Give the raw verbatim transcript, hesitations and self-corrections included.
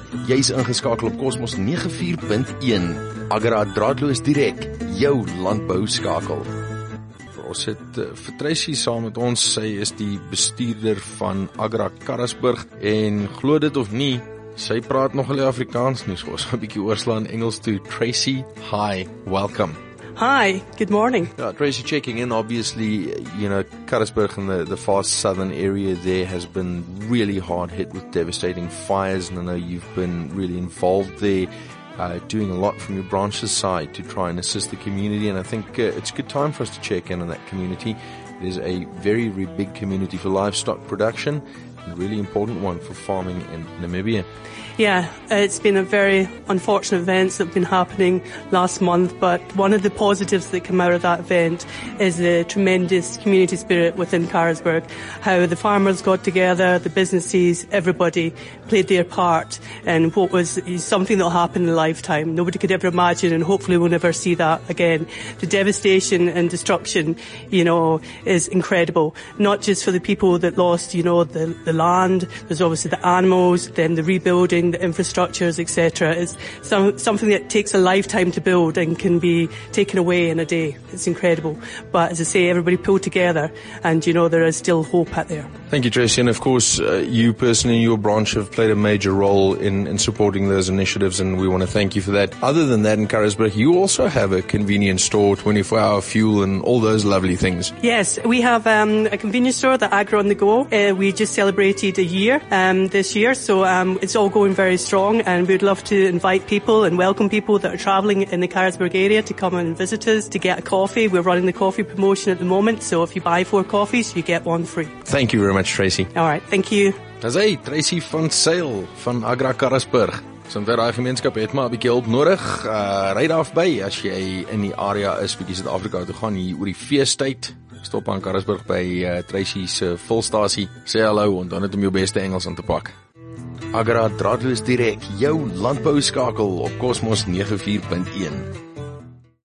Jy is ingeskakel op Cosmos nege vier punt een. Agra draadloos direk, jou landbouskakel. Ons het uh, vir Tracy saam met ons. Sy is die bestuurder van Agra Karasburg en glo dit of nie, sy praat nog hulle Afrikaans nie, so ons gaan 'n bietjie oorslaan Engels toe. Tracy, hi, welcome. Hi, good morning. Yeah, Tracy, checking in, obviously, you know, Karasburg and the, the far southern area there has been really hard hit with devastating fires, and I know you've been really involved there, uh, doing a lot from your branch's side to try and assist the community, and I think uh, it's a good time for us to check in on that community. It is a very, very big community for livestock production, and a really important one for farming in Namibia. Yeah, it's been a very unfortunate events that have been happening last month, but one of the positives that come out of that event is the tremendous community spirit within Karasburg, how the farmers got together, the businesses, everybody played their part, and what was something that will happen in a lifetime. Nobody could ever imagine, and hopefully we'll never see that again. The devastation and destruction, you know, is incredible. Not just for the people that lost, you know, the, the land, there's obviously the animals, then the rebuilding, the infrastructures, et cetera. It's some, something that takes a lifetime to build and can be taken away in a day. It's incredible. But as I say, everybody pulled together, and you know there is still hope out there. Thank you, Tracy. And of course, uh, you personally, your branch have played a major role in, in supporting those initiatives, and we want to thank you for that. Other than that, in Karasburg, you also have a convenience store, twenty-four hour fuel, and all those lovely things. Yes, we have um, a convenience store, the Agra on the Go. Uh, we just celebrated a year um, this year, so um, it's all going very strong, and we'd love to invite people and welcome people that are travelling in the Karasburg area to come and visit us, to get a coffee. We're running the coffee promotion at the moment, so if you buy four coffees, you get one free. Thank you very much, Tracy. All right, thank you. Dis hy, Tracy van Sail van Agra Karasburg. Sommige daai gemeenskap het maar 'n bietjie hulp nodig. Uh, ry daar verby as jy in die area is, bietjie Suid-Afrika toe gaan hier oor die feestyd. Stop aan Karasburg by uh, Tracy se volstasie. Sê hallo en dan net om jou beste Engels aan te pak. Agra draadloos direk, jou landbouskakel op Cosmos nege vier punt een.